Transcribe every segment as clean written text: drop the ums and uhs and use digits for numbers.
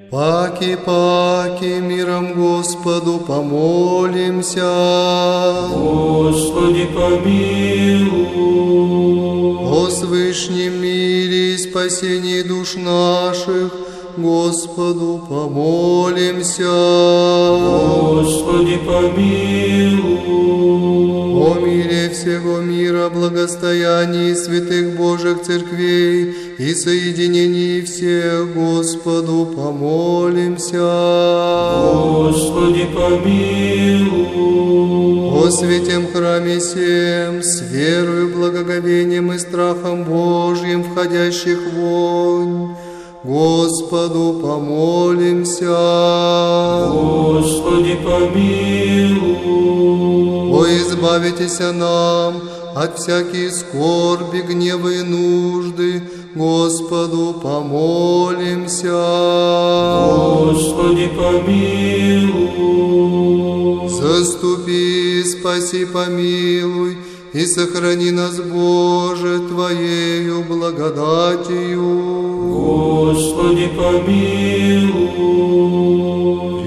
Паки миром Господу помолимся. Господи, помилуй. О свышнем мире и спасении душ наших, Господу помолимся. Господи, помилуй. О мире всего мира, благостоянии святых Божьих церквей и соединении всех, Господу помолимся. Господи, помилуй. О святем храме сем, с верою, благоговением и страхом Божьим, входящих вонь, Господу помолимся. Господи, помилуй. О, избавитесь нам от всякие скорби, гнева и нужды, Господу помолимся. Господи, помилуй. Заступи, спаси, помилуй и сохрани нас, Боже, Твоею благодатью. Господи, помилуй.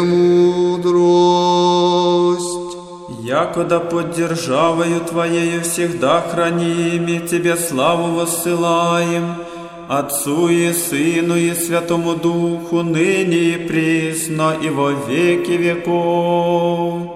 Премудрость. Якода под державою Твоею всегда храними, Тебе славу воссылаем, Отцу и Сыну и Святому Духу, ныне и присно, и во веки веков.